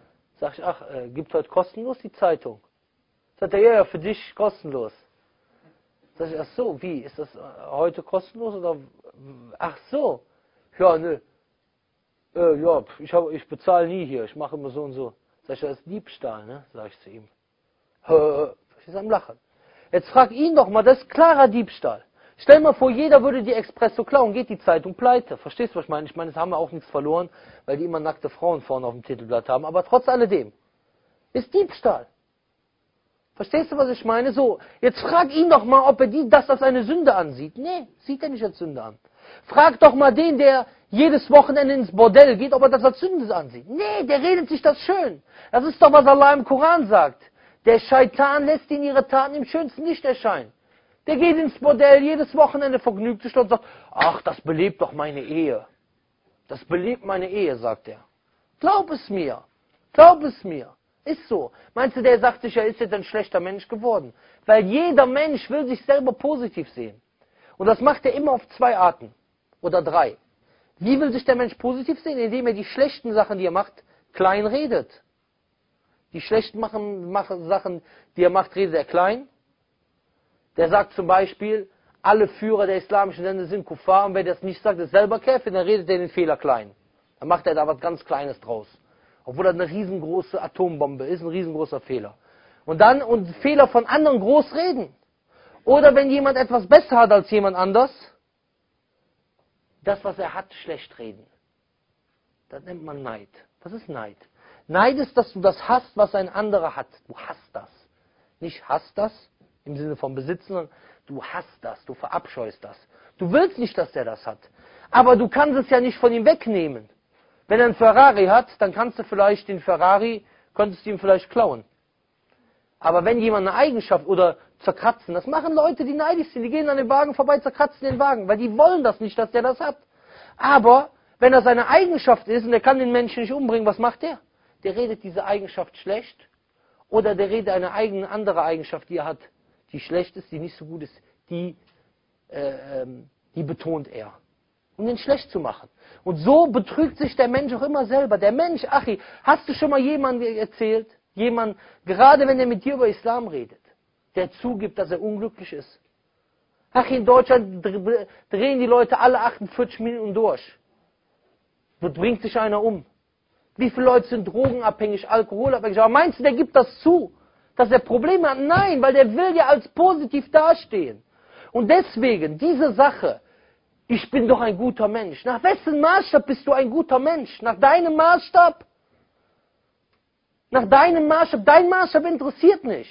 S1: Sag ich, ach, äh, gibt heute kostenlos die Zeitung? Sagt er, ja, ja, für dich kostenlos. Sag ich, ach so, wie, ist das äh, heute kostenlos oder, ach so, ja, ne, äh, ja, pf, ich, hab, ich bezahle nie hier, ich mache immer so und so. Sag ich, das ist Diebstahl, ne, sag ich zu ihm. Ich ist am Lachen. Jetzt frag ihn doch mal, das ist klarer Diebstahl. Stell mal vor, jeder würde die Expresso klauen, geht die Zeitung pleite. Verstehst du, was ich meine? Ich meine, es haben wir auch nichts verloren, weil die immer nackte Frauen vorne auf dem Titelblatt haben. Aber trotz alledem, ist Diebstahl. Verstehst du, was ich meine? So, jetzt frag ihn doch mal, ob er die, das als eine Sünde ansieht. Nee, sieht er nicht als Sünde an. Frag doch mal den, der jedes Wochenende ins Bordell geht, ob er das als Sünde ansieht. Nee, der redet sich das schön. Das ist doch, was Allah im Koran sagt. Der Scheitan lässt ihn ihre Taten im schönsten Licht erscheinen. Der geht ins Bordell, jedes Wochenende vergnügt sich und sagt, ach, das belebt doch meine Ehe. Das belebt meine Ehe, sagt er. Glaub es mir. Glaub es mir. Ist so. Meinst du, der sagt sich, er ist jetzt ein schlechter Mensch geworden? Weil jeder Mensch will sich selber positiv sehen. Und das macht er immer auf zwei Arten. Oder drei. Wie will sich der Mensch positiv sehen? Indem er die schlechten Sachen, die er macht, klein redet. Die schlechten machen, machen Sachen, die er macht, redet er klein. Der sagt zum Beispiel, alle Führer der islamischen Länder sind Kuffar und wer das nicht sagt, ist selber Käfer, dann redet er den Fehler klein. Dann macht er da was ganz Kleines draus. Obwohl das eine riesengroße Atombombe ist, ein riesengroßer Fehler. Und dann, und Fehler von anderen groß reden. Oder wenn jemand etwas besser hat als jemand anders, das, was er hat, schlecht reden. Das nennt man Neid. Was ist Neid? Neid ist, dass du das hast, was ein anderer hat. Du hast das. Nicht hast das, im Sinne von besitzen, sondern du hast das, du verabscheust das. Du willst nicht, dass der das hat. Aber du kannst es ja nicht von ihm wegnehmen. Wenn er einen Ferrari hat, dann kannst du vielleicht den Ferrari, könntest du ihm vielleicht klauen. Aber wenn jemand eine Eigenschaft oder zerkratzen, das machen Leute, die neidisch sind, die gehen an den Wagen vorbei, zerkratzen den Wagen, weil die wollen das nicht, dass der das hat. Aber wenn das eine Eigenschaft ist und der kann den Menschen nicht umbringen, was macht der? Der redet diese Eigenschaft schlecht oder der redet eine eigene andere Eigenschaft, die er hat, die schlecht ist, die nicht so gut ist, die, äh, die betont er, um den schlecht zu machen. Und so betrügt sich der Mensch auch immer selber. Der Mensch, Achi, hast du schon mal jemandem erzählt, jemand, gerade wenn er mit dir über Islam redet, der zugibt, dass er unglücklich ist? Achi, in Deutschland drehen die Leute alle achtundvierzig Minuten durch. So bringt sich einer um. Wie viele Leute sind drogenabhängig, alkoholabhängig? Aber meinst du, der gibt das zu, dass er Probleme hat? Nein, weil der will ja als positiv dastehen. Und deswegen, diese Sache, ich bin doch ein guter Mensch. Nach wessen Maßstab bist du ein guter Mensch? Nach deinem Maßstab? Nach deinem Maßstab? Dein Maßstab interessiert nicht.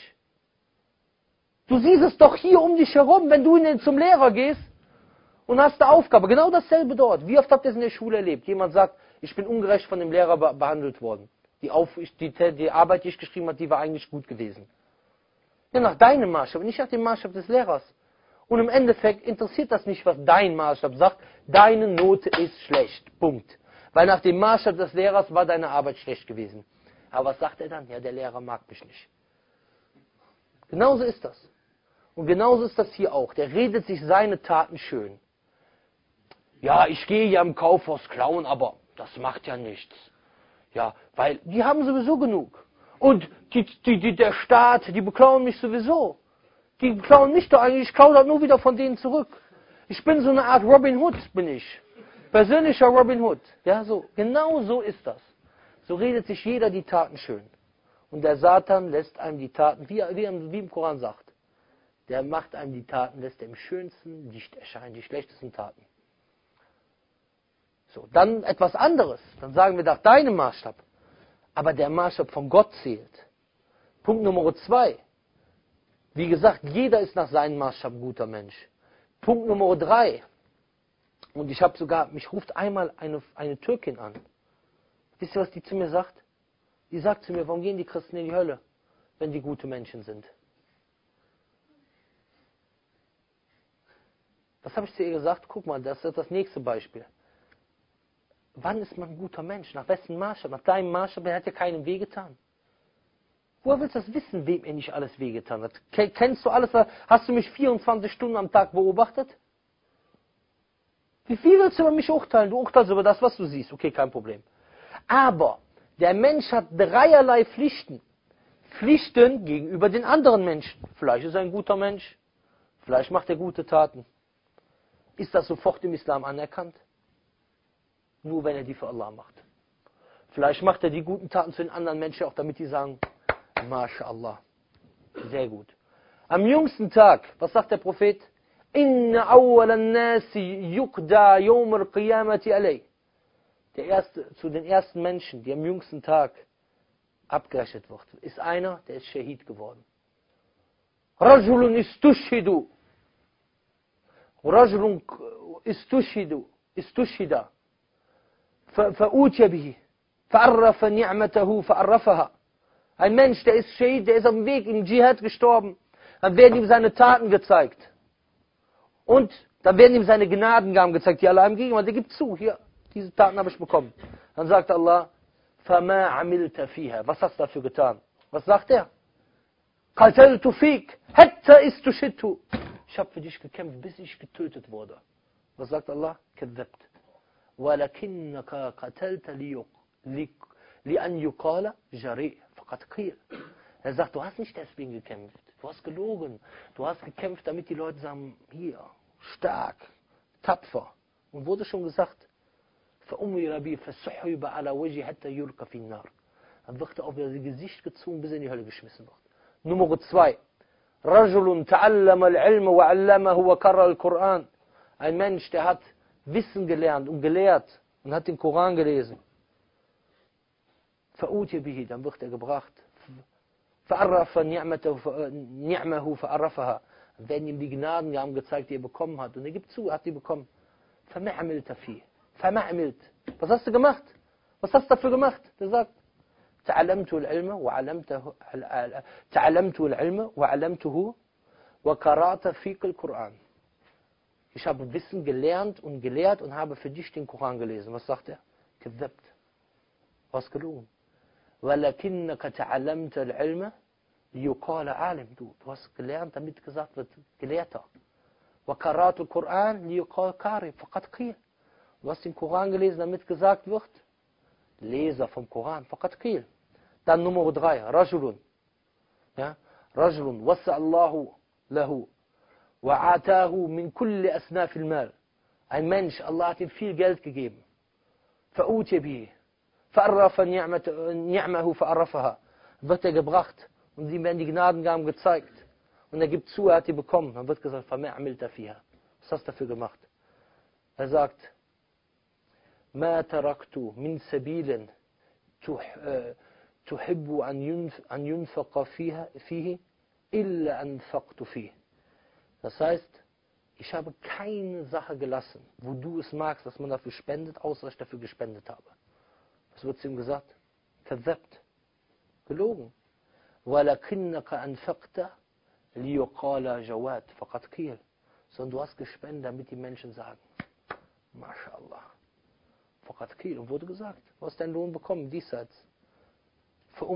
S1: Du siehst es doch hier um dich herum, wenn du zum Lehrer gehst und hast eine Aufgabe. Genau dasselbe dort. Wie oft habt ihr es in der Schule erlebt? Jemand sagt, ich bin ungerecht von dem Lehrer behandelt worden. Die, Auf, die, die Arbeit, die ich geschrieben habe, die war eigentlich gut gewesen. Ja, nach deinem Maßstab, nicht nach dem Maßstab des Lehrers. Und im Endeffekt interessiert das nicht, was dein Maßstab sagt. Deine Note ist schlecht. Punkt. Weil nach dem Maßstab des Lehrers war deine Arbeit schlecht gewesen. Aber was sagt er dann? Ja, der Lehrer mag mich nicht. Genauso ist das. Und genauso ist das hier auch. Der redet sich seine Taten schön. Ja, ich gehe ja im Kaufhaus klauen, aber das macht ja nichts. Ja, weil die haben sowieso genug. Und die, die, die, der Staat, die beklauen mich sowieso. Die klauen mich doch eigentlich, ich klaue das nur wieder von denen zurück. Ich bin so eine Art Robin Hood, bin ich. Persönlicher Robin Hood. Ja, so, genau so ist das. So redet sich jeder die Taten schön. Und der Satan lässt einem die Taten, wie, wie, wie im Koran sagt, der macht einem die Taten, lässt er im schönsten Licht erscheinen, die schlechtesten Taten. So, dann etwas anderes. Dann sagen wir nach deinem Maßstab. Aber der Maßstab von Gott zählt. Punkt Nummer zwei. Wie gesagt, jeder ist nach seinem Maßstab ein guter Mensch. Punkt Nummer drei. Und ich habe sogar, mich ruft einmal eine, eine Türkin an. Wisst ihr, was die zu mir sagt? Die sagt zu mir, warum gehen die Christen in die Hölle, wenn die gute Menschen sind? Was habe ich zu ihr gesagt? Guck mal, das ist das nächste Beispiel. Wann ist man ein guter Mensch? Nach wessen Maßstab? Nach deinem Maßstab? Er hat ja keinem wehgetan. Woher willst du das wissen, wem er nicht alles wehgetan hat? Kennst du alles? Hast du mich vierundzwanzig Stunden am Tag beobachtet? Wie viel willst du über mich urteilen? Du urteilst über das, was du siehst. Okay, kein Problem. Aber Der Mensch hat dreierlei Pflichten. Pflichten gegenüber den anderen Menschen. Vielleicht ist er ein guter Mensch, vielleicht macht er gute Taten. Ist das sofort im Islam anerkannt? Nur wenn er die für Allah macht. Vielleicht macht er die guten Taten für den anderen Menschen auch, damit die sagen, MashaAllah, sehr gut. Am jüngsten Tag, was sagt der Prophet? Inna awwala nasi yuqda yawm al-qiyamati alay. Der erste, zu den ersten Menschen, die am jüngsten Tag abgerechnet wird, ist einer, der ist Shahid geworden. Rajulun istushhidu. Rajulun istushhidu. Istushhida. Fa'utya bihi. Fa'arrafa ni'matahu fa'arrafaha. Ein Mensch, der ist Shahid, der ist auf dem Weg im Dschihad gestorben. Dann werden ihm seine Taten gezeigt. Und dann werden ihm seine Gnadengaben gezeigt, die Allah ihm gegeben hat. Der gibt zu, hier, diese Taten habe ich bekommen. Dann sagt Allah, فَمَا عَمِلْتَ فِيهَا. Was hast du dafür getan? Was sagt er? قَتَلْتُ فِيك حَتَّى إِسْتُشْهِدْتُ. Ich habe für dich gekämpft, bis ich getötet wurde. Was sagt Allah? كَذَّبْتَ وَلَكِنَّكَ قَتَلْتَ لِأَنْ يُقَالَ جَرِيء فَقَدْ قِيلَ. Er sagt, du hast nicht deswegen gekämpft. Du hast gelogen. Du hast gekämpft, damit die Leute sagen, hier, stark, tapfer. Und wurde schon gesagt, dann wird er auf ihr Gesicht gezogen, bis er in die Hölle geschmissen wird. Nummer zwei. رَجُلٌ تَعَلَّمَ الْعِلْمَ وَعَلَّمَهُ وَقَرَّ الْقُرْآنِ. Ein Mensch, der hat Wissen gelernt und gelehrt und hat den Koran gelesen. فَأُوتِيَ بِهِ. Dann wird er gebracht. فَأَرَّفَ نِعْمَهُ فَأَرَّفَهَا. Dann werden ihm die Gnadengaben gezeigt, die er bekommen hat. Und er gibt zu, er hat die bekommen. فَمَا عَمِلْتَ فِيهِ. فَمَا عَمِلْتَ. Was hast du gemacht? Was hast du dafür gemacht? Der sagt, تعلمت العلم وعلمته تعلمت العلم وعلمته وقرأت فيك القرآن. Ich habe Wissen gelernt und gelehrt und habe für dich den Koran gelesen. Was sagt er? كذبت. Was gelogen. ولكنك تعلمت العلم ليقال عالم. Du, du hast gelernt, damit gesagt wird, Gelehrter. وقرأت القرآن ليقال قارئ فقد قيل. Du hast den Koran gelesen, damit gesagt wird, Leser vom Koran, faqad qil. Dann Nummer drei, Rajulun. Ja, Rajulun, wassa Allahu lahu, wa atahu min kulli asnaf al-mal. Ein Mensch, Allah hat ihm viel Geld gegeben. Fa'utiya bihi, fa'arrafa ni'mahu fa'arrafaha. Wird er gebracht und ihm werden die Gnadengaben gezeigt. Und er gibt zu, er hat die bekommen. Dann wird gesagt, fama amilta fiha. Was hast du dafür gemacht? Er sagt, ما تركت من سبيل تحب أن ينفق فيها فيه إلا أنفقت فيه. Das heißt, ich habe keine Sache gelassen, wo du es magst, dass man dafür spendet, außer dass ich dafür gespendet habe. Was wird zu ihm gesagt? كذبت. Gelogen. ولكنك أنفقت ليقال جواد فقد قيل. Sondern du hast gespendet, damit die Menschen sagen, MashaAllah. Und wurde gesagt, du hast deinen Lohn bekommen, diesseits. Dann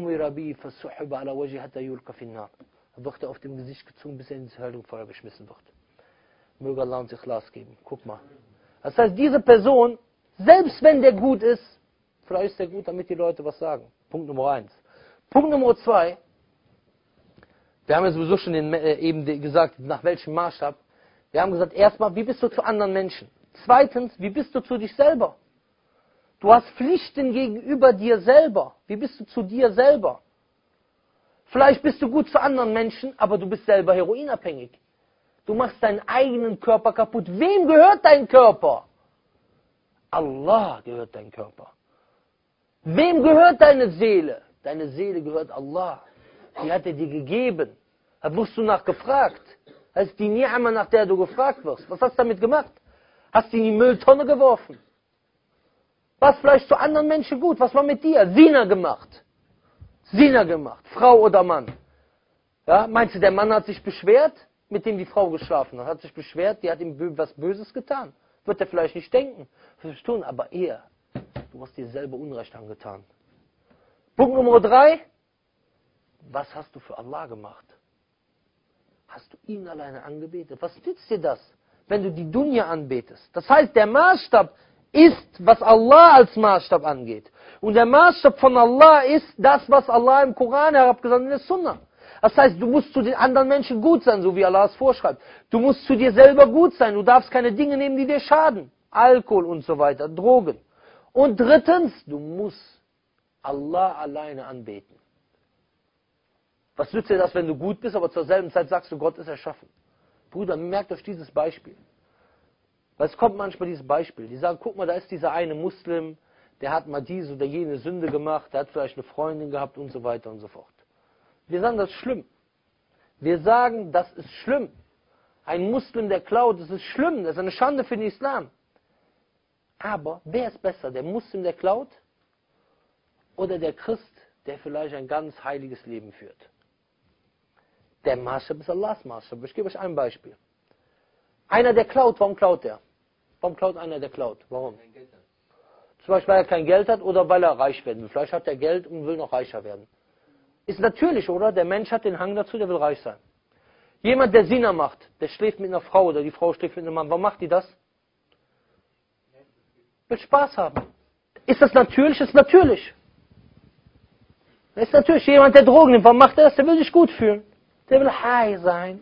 S1: wird er auf dem Gesicht gezogen, bis er ins Höllenfeuer geschmissen wird. Möge Allah uns Ikhlas geben. Guck mal. Das heißt, diese Person, selbst wenn der gut ist, vielleicht ist der gut, damit die Leute was sagen. Punkt Nummer eins. Punkt Nummer zwei. Wir haben ja sowieso schon den, äh, eben gesagt, nach welchem Maßstab. Wir haben gesagt, erstmal, wie bist du zu anderen Menschen? Zweitens, wie bist du zu dich selber? Du hast Pflichten gegenüber dir selber. Wie bist du zu dir selber? Vielleicht bist du gut zu anderen Menschen, aber du bist selber heroinabhängig. Du machst deinen eigenen Körper kaputt. Wem gehört dein Körper? Allah gehört dein Körper. Wem gehört deine Seele? Deine Seele gehört Allah. Die hat er dir gegeben. Da wirst du nachgefragt. Das ist die Ni'ama, nach der du gefragt wirst. Was hast du damit gemacht? Hast du in die Mülltonne geworfen? Was vielleicht zu anderen Menschen gut? Was war mit dir? Zina gemacht. Zina gemacht. Frau oder Mann. Ja, meinst du, der Mann hat sich beschwert, mit dem die Frau geschlafen hat? Hat sich beschwert, die hat ihm was Böses getan. Wird er vielleicht nicht denken. Das ist tun, aber er, du hast dir selber Unrecht angetan. Punkt Nummer drei. Was hast du für Allah gemacht? Hast du ihn alleine angebetet? Was nützt dir das, wenn du die Dunya anbetest? Das heißt, der Maßstab ist, was Allah als Maßstab angeht. Und der Maßstab von Allah ist das, was Allah im Koran herabgesandt in der Sunna. Das heißt, du musst zu den anderen Menschen gut sein, so wie Allah es vorschreibt. Du musst zu dir selber gut sein. Du darfst keine Dinge nehmen, die dir schaden. Alkohol und so weiter, Drogen. Und drittens, du musst Allah alleine anbeten. Was nützt dir das, wenn du gut bist, aber zur selben Zeit sagst du, Gott ist erschaffen? Brüder, merkt euch dieses Beispiel. Weil es kommt manchmal dieses Beispiel. Die sagen, guck mal, da ist dieser eine Muslim, der hat mal diese oder jene Sünde gemacht, der hat vielleicht eine Freundin gehabt und so weiter und so fort. Wir sagen, das ist schlimm. Wir sagen, das ist schlimm. Ein Muslim, der klaut, das ist schlimm, das ist eine Schande für den Islam. Aber wer ist besser, der Muslim, der klaut, oder der Christ, der vielleicht ein ganz heiliges Leben führt? Der Maßstab ist Allahs Maßstab. Ich gebe euch ein Beispiel. Einer, der klaut, warum klaut der? Warum klaut einer, der klaut? Warum? Zum Beispiel, weil er kein Geld hat oder weil er reich werden will. Vielleicht hat er Geld und will noch reicher werden. Ist natürlich, oder? Der Mensch hat den Hang dazu, der will reich sein. Jemand, der Zina macht, der schläft mit einer Frau oder die Frau schläft mit einem Mann. Warum macht die das? Will Spaß haben. Ist das natürlich? Ist natürlich. Ist natürlich. Jemand, der Drogen nimmt, warum macht er das? Der will sich gut fühlen. Der will high sein.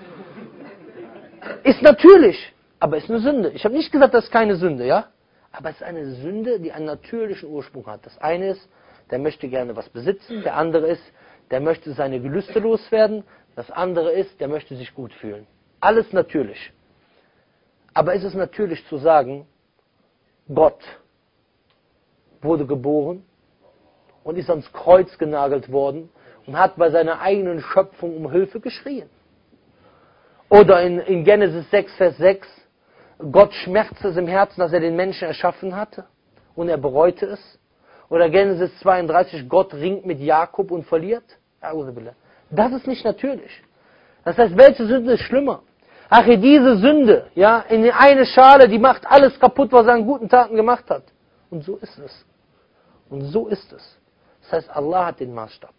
S1: Ist natürlich. Aber ist eine Sünde. Ich habe nicht gesagt, das ist keine Sünde, ja? Aber es ist eine Sünde, die einen natürlichen Ursprung hat. Das eine ist, der möchte gerne was besitzen. Der andere ist, der möchte seine Gelüste loswerden. Das andere ist, der möchte sich gut fühlen. Alles natürlich. Aber ist es natürlich zu sagen, Gott wurde geboren und ist ans Kreuz genagelt worden und hat bei seiner eigenen Schöpfung um Hilfe geschrien? Oder in, in Genesis sechs, Vers sechs, Gott schmerzte es im Herzen, dass er den Menschen erschaffen hatte und er bereute es. Oder Genesis zweiunddreißig, Gott ringt mit Jakob und verliert. Das ist nicht natürlich. Das heißt, welche Sünde ist schlimmer? Ach, diese Sünde, ja, in eine Schale, die macht alles kaputt, was er an guten Taten gemacht hat. Und so ist es. Und so ist es. Das heißt, Allah hat den Maßstab.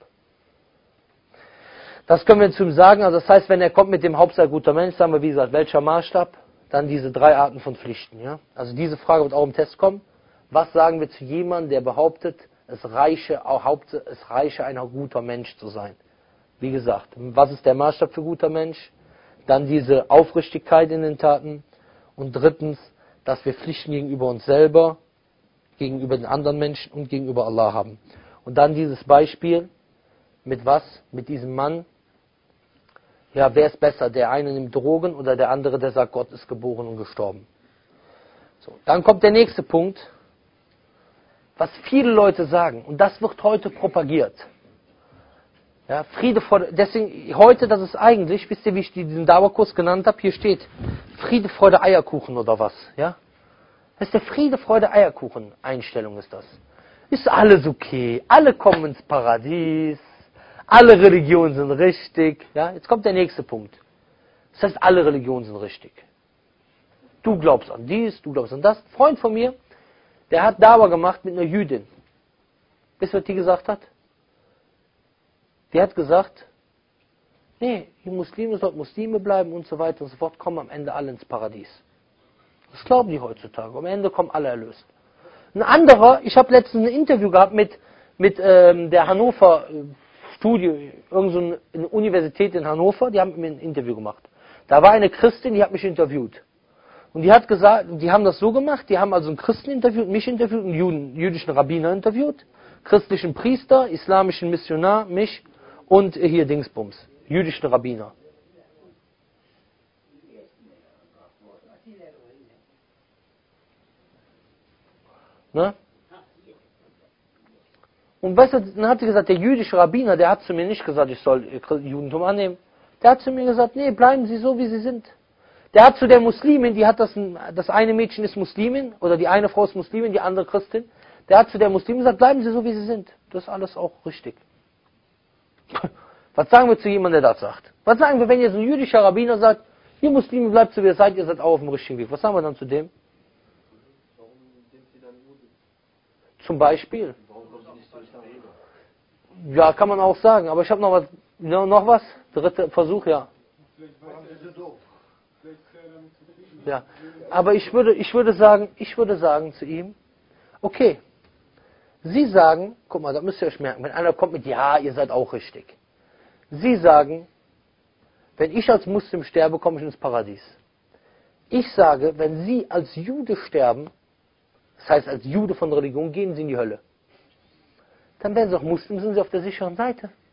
S1: Das können wir zu ihm sagen. Also das heißt, wenn er kommt mit dem Hauptsache guter Mensch, sagen wir, wie gesagt, welcher Maßstab? Dann diese drei Arten von Pflichten. Ja? Also diese Frage wird auch im Test kommen. Was sagen wir zu jemandem, der behauptet, es reiche, auch Haupt, es reiche, ein guter Mensch zu sein? Wie gesagt, was ist der Maßstab für guter Mensch? Dann diese Aufrichtigkeit in den Taten. Und drittens, dass wir Pflichten gegenüber uns selber, gegenüber den anderen Menschen und gegenüber Allah haben. Und dann dieses Beispiel, mit was? Mit diesem Mann. Ja, wer ist besser? Der eine nimmt Drogen oder der andere, der sagt, Gott ist geboren und gestorben. So, dann kommt der nächste Punkt, was viele Leute sagen. Und das wird heute propagiert. Ja, Friede vor, deswegen heute, das ist eigentlich, wisst ihr, wie ich diesen Dauerkurs genannt habe? Hier steht Friede, Freude, Eierkuchen oder was? Ja? Das ist der Friede, Freude, Eierkuchen Einstellung ist das. Ist alles okay, alle kommen ins Paradies, alle Religionen sind richtig. Ja? Jetzt kommt der nächste Punkt. Das heißt, alle Religionen sind richtig. Du glaubst an dies, du glaubst an das. Ein Freund von mir, der hat Dawa gemacht mit einer Jüdin. Wisst ihr, was die gesagt hat? Die hat gesagt, nee, die Muslime sollten Muslime bleiben und so weiter und so fort, kommen am Ende alle ins Paradies. Das glauben die heutzutage. Am Ende kommen alle erlöst. Ein anderer, ich habe letztens ein Interview gehabt mit, mit ähm, der Hannover Studie, irgendeine so Universität in Hannover, die haben mit mir ein Interview gemacht. Da war eine Christin, die hat mich interviewt. Und die hat gesagt, die haben das so gemacht, die haben also einen Christen interviewt, mich interviewt, einen Juden, jüdischen Rabbiner interviewt, christlichen Priester, islamischen Missionar, mich und hier Dingsbums, jüdischen Rabbiner. Ne? Und weißt du, dann hat sie gesagt, der jüdische Rabbiner, der hat zu mir nicht gesagt, ich soll Judentum annehmen. Der hat zu mir gesagt, nee, bleiben Sie so, wie Sie sind. Der hat zu der Muslimin, die hat das, das eine Mädchen ist Muslimin, oder die eine Frau ist Muslimin, die andere Christin. Der hat zu der Muslimin gesagt, bleiben Sie so, wie Sie sind. Das ist alles auch richtig. Was sagen wir zu jemandem, der das sagt? Was sagen wir, wenn jetzt ein jüdischer Rabbiner sagt, ihr Muslime bleibt so, wie ihr seid, ihr seid auch auf dem richtigen Weg. Was sagen wir dann zu dem?
S3: Warum sind Sie dann Juden?
S1: Zum Beispiel.
S2: Warum kommen Sie nicht zu Israel?
S1: Ja, kann man auch sagen. Aber ich habe noch was. Noch was? Dritter Versuch, ja.
S3: Warum sind Sie doof? Vielleicht ist er damit zufrieden.
S1: Ja. Aber ich würde, ich würde sagen, ich würde sagen zu ihm, okay, Sie sagen, guck mal, da müsst ihr euch merken, wenn einer kommt mit, ja, ihr seid auch richtig. Sie sagen, wenn ich als Muslim sterbe, komme ich ins Paradies. Ich sage, wenn Sie als Jude sterben, das heißt als Jude von Religion, gehen Sie in die Hölle. Dann werden Sie auch Muslim, sind Sie auf der sicheren Seite.